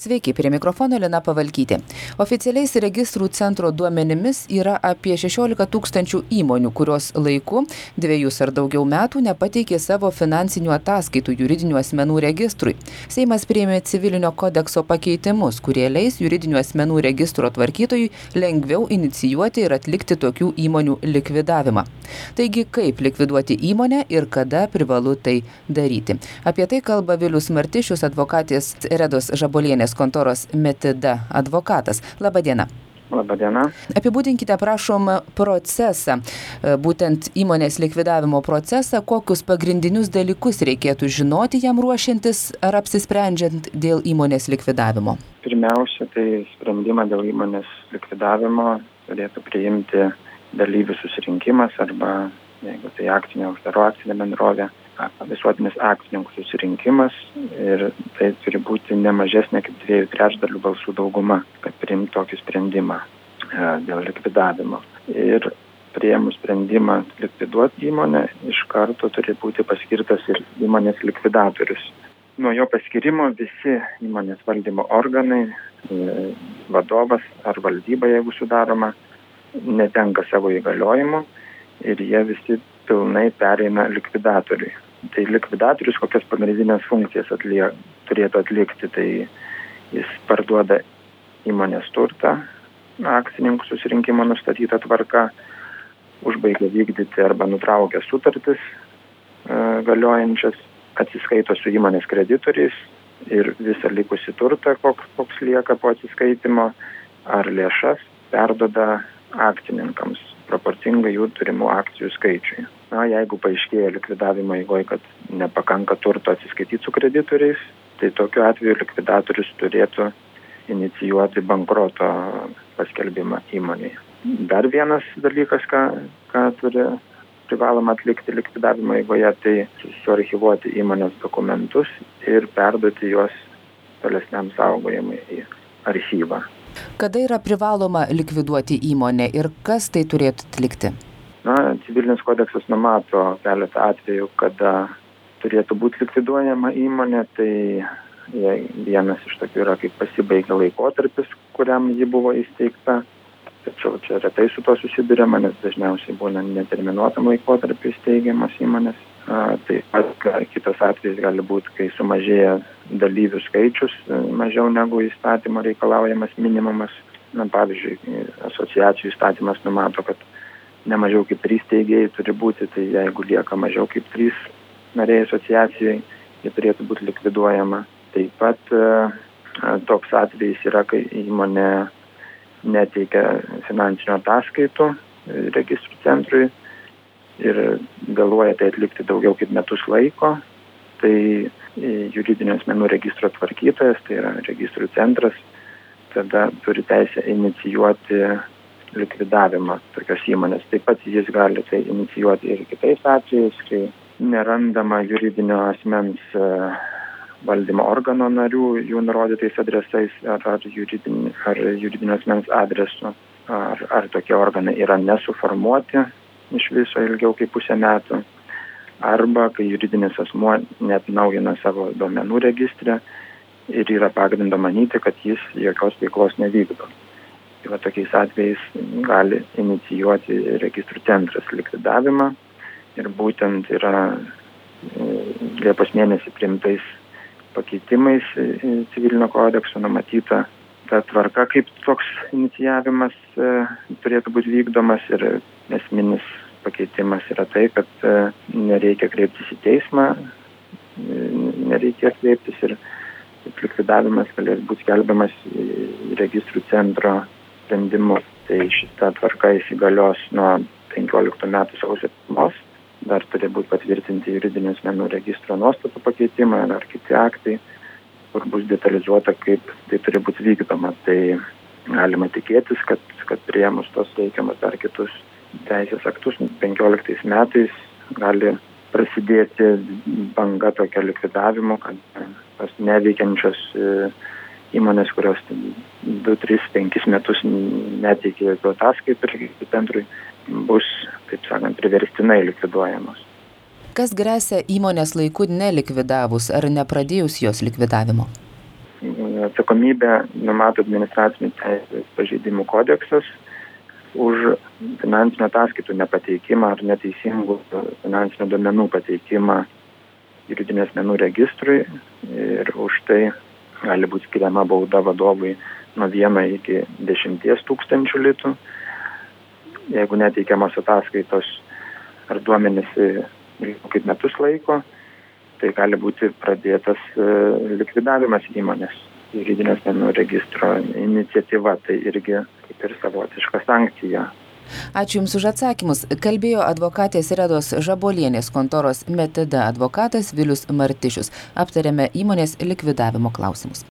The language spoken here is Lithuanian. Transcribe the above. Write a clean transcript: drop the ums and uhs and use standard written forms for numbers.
Sveiki, prie mikrofono Lina Pavalkytė. Oficialiais registrų centro duomenimis yra apie 16 000 įmonių, kurios laiku 2 ar daugiau metų nepateikė savo finansinių ataskaitų juridinių asmenų registrui. Seimas priėmė civilinio kodekso pakeitimus, kurie leis juridinių asmenų registro tvarkytojui lengviau inicijuoti ir atlikti tokių įmonių likvidavimą. Taigi, kaip likviduoti įmonę ir kada privalu tai daryti? Apie tai kalba Vilius Martišius, advokatės Redos Žabolienės kontoros Metida advokatas. Labadiena. Labadiena. Apibūdinkite, prašom, procesą, būtent įmonės likvidavimo procesą, kokius pagrindinius dalykus reikėtų žinoti jam ruošiantis ar apsisprendžiant dėl įmonės likvidavimo. Pirmiausia, tai sprendimą dėl įmonės likvidavimo turėtų priimti dalyvių susirinkimas arba, jeigu tai akcinė uždaro akcinė bendrovė, visuotinis akcininkų susirinkimas ir tai turi būti ne mažesnė kaip 2/3 balsų dauguma, kad priimti tokį sprendimą dėl likvidavimo. Ir priėmus sprendimą likviduoti įmonę, iš karto turi būti paskirtas ir įmonės likvidatorius. Nuo jo paskirimo visi įmonės valdymo organai, vadovas ar valdyba, jeigu sudaroma, netenka savo įgaliojimų ir jie visi pilnai pereina likvidatoriui. Tai likvidatorius kokias pagrindinės funkcijas turėtų atlikti, tai jis parduoda įmonės turtą, akcininkų susirinkimo nustatytą tvarką, užbaigia vykdyti arba nutraukia sutartis galiojančias, atsiskaito su įmonės kreditoriais ir visą likusį turtą, koks lieka po atsiskaitimo, ar lėšas perduoda akcininkams proporcingai jų turimų akcijų skaičiui. Jeigu paaiškėja likvidavimo eigoje, kad nepakanka turto atsiskaityti su kreditoriais, tai tokiu atveju likvidatorius turėtų inicijuoti bankroto paskelbimą įmonėje. Dar vienas dalykas, ką turi privaloma atlikti likvidavimo eigoje, tai suarchyvuoti įmonės dokumentus ir perduoti juos tolesniam saugojimui į archyvą. Kada yra privaloma likviduoti įmonę ir kas tai turėtų atlikti? Civilinis kodeksas numato keletą atvejų, kada turėtų būti likviduojama įmonė, tai vienas iš tokių yra, kaip pasibaigia laikotarpis, kuriam ji buvo įsteigta. Tačiau čia retai su to susiduriama, nes dažniausiai būna neterminuotam laikotarpiu įsteigiamas įmonės. Taip pat kitas atvejis gali būti, kai sumažėja dalyvių skaičius mažiau negu įstatymo reikalaujamas minimumas. Pavyzdžiui, asociacijų įstatymas numato, kad ne mažiau kaip 3 steigėjai turi būti, tai jeigu lieka mažiau kaip 3 nariai asociacijai, jie turėtų būti likviduojama. Taip pat toks atvejis yra, kai įmonė neteikia finansinių ataskaitų registrų centrui ir vėluoja tai atlikti daugiau kaip metus laiko, tai juridinių asmenų registro tvarkytojas, tai yra registrų centras, tada turi teisę inicijuoti likvidavimą tokios įmonės. Taip pat jis gali tai inicijuoti ir kitais atvejais, kai nerandama juridinio asmens valdymo organo narių jų nurodytais adresais ar juridinio asmens adresu, ar tokie organai yra nesuformuoti iš viso ilgiau kaip pusę metų, arba kai juridinis asmuo neatnaujina savo duomenų registre ir yra pagrindo manyti, kad jis jokios veiklos nevykdo. Tai tokiais atvejais gali inicijuoti registrų centras likvidavimą ir būtent yra Liepos mėnesį priimtais pakeitimais civilinio kodekso numatyta ta tvarka, kaip toks inicijavimas turėtų būti vykdomas, ir esminis pakeitimas yra tai, kad nereikia kreiptis į teismą, nereikia kreiptis ir likvidavimas galės būti skelbiamas registrų centro sprendimu. Tai šita tvarka įsigalios nuo 15 metų sausio 1. Dar turi būti patvirtinti juridinių asmenų registro nuostatų pakeitimai ar kiti aktai, kur bus detalizuota, kaip tai turi būti vykdoma. Tai galima tikėtis, kad priėmus tos reikiamus dar kitus teisės aktus 15 metais gali prasidėti banga tokio likvidavimo, kad tos neveikiančios įmonės, kurios 2, 3, 5 metus neteikė jokių ataskaitų registrų centrui, bus, taip sakant, priverstinai likviduojamos. Kas gresia įmonės laiku nelikvidavus ar nepradėjus jos likvidavimo? atsakomybę numato administracinių teisės pažeidimų kodeksas už finansinių ataskaitų nepateikimą ar neteisingų finansinių duomenų pateikimą juridinių asmenų registrui ir už tai gali būti skiriama bauda vadovui nuo 1 iki 10 tūkstančių litų. Jeigu neteikiamos ataskaitos ar duomenys kaip metus laiko, tai gali būti pradėtas likvidavimas įmonės juridinio asmenų registro iniciatyva. Tai irgi kaip ir savotiška sankcija. Ačiū Jums už atsakymus. Kalbėjo advokatės Redos Žabolienės kontoros Metida advokatas Vilius Martišius. Aptarėme įmonės likvidavimo klausimus.